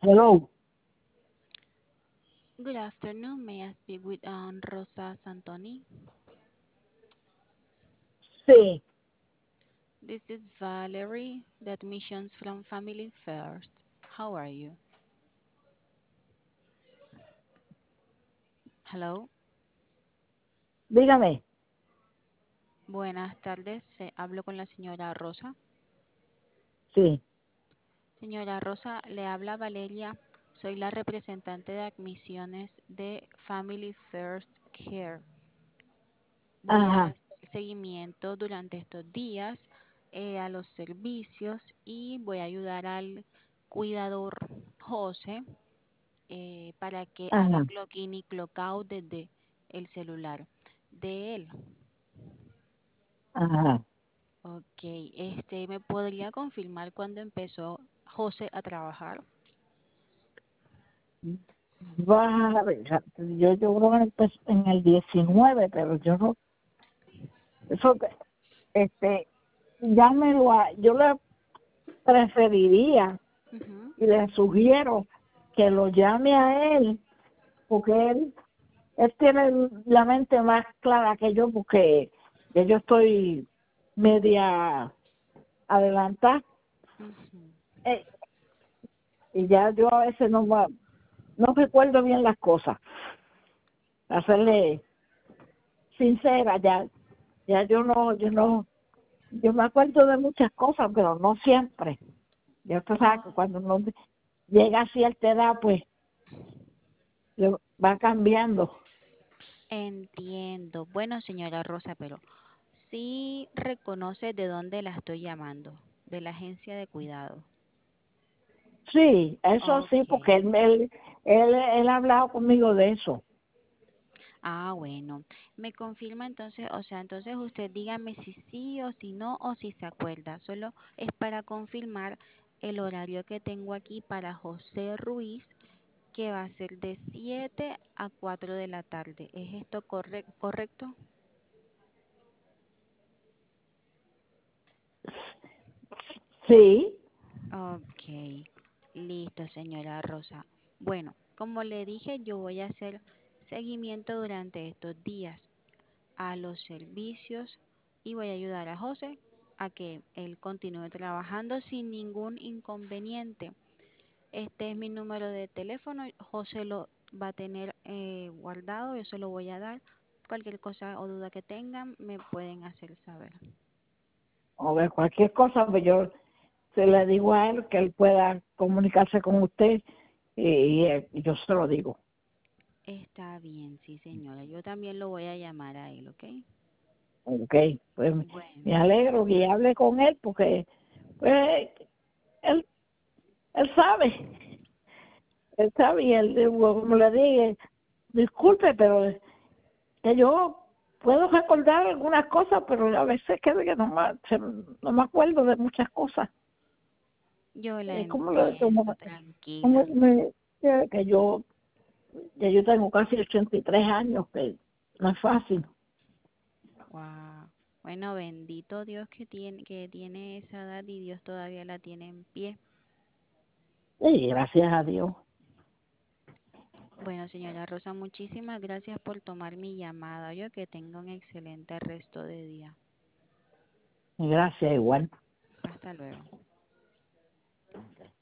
Hello. Good afternoon. May I speak with Rosa Santoni? Sí, This is Valerie, the admissions from Family First. How are you? Hello. dígame. Buenas tardes. Hablo con la señora Rosa. Sí. Señora Rosa, le habla Valeria. Soy la representante de admisiones de Family First Care. Voy a Ajá, hacer seguimiento durante estos días a los servicios y voy a ayudar al cuidador José para que haga ajá, clock in y clock out desde el celular de él. ajá. Ok, ¿me podría confirmar cuándo empezó José a trabajar? Vas a ver, yo creo que empezó en el 19, pero yo no, eso, este, yo le preferiría Ujú. y le sugiero que lo llame a él, porque él tiene la mente más clara que yo, porque yo estoy media adelantada, Ujú. eh, y ya yo a veces no recuerdo bien las cosas. Para serle sincera, ya yo me acuerdo de muchas cosas, pero no siempre. Ya usted sabe que Oh, cuando uno llega a cierta edad, pues va cambiando. entiendo. Bueno, señora Rosa, pero sí reconoce de dónde la estoy llamando, de la agencia de cuidado. Sí, eso sí, Ok. porque él ha hablado conmigo de eso. Ah, bueno. Me confirma entonces, o sea, entonces usted dígame si sí o si no o si se acuerda. Solo es para confirmar el horario que tengo aquí para José Ruiz, que va a ser de 7 a 4 de la tarde. ¿Es esto correcto? Sí, Ok. Listo, señora Rosa. Bueno, como le dije, yo voy a hacer seguimiento durante estos días a los servicios y voy a ayudar a José a que él continúe trabajando sin ningún inconveniente. Este es mi número de teléfono. José lo va a tener guardado. Yo se lo voy a dar. Cualquier cosa o duda que tengan, me pueden hacer saber. o de cualquier cosa, pues yo se le digo a él que él pueda comunicarse con usted y yo se lo digo. Está bien, sí, señora. Yo también lo voy a llamar a él, ¿ok? Ok, pues me Bueno, alegro que hable con él porque pues él, él sabe, él sabe y él, como le dije, disculpe, pero que yo puedo recordar algunas cosas, pero a veces que no me acuerdo de muchas cosas. yo la Es entiendo, como tranquila. que ya yo tengo casi 83 años, que no es fácil. Wow. Bueno, bendito Dios que tiene esa edad y Dios todavía la tiene en pie. Y gracias a Dios. Bueno, señora Rosa, muchísimas gracias por tomar mi llamada. Yo que tenga un excelente resto de día. Y gracias igual. Hasta luego.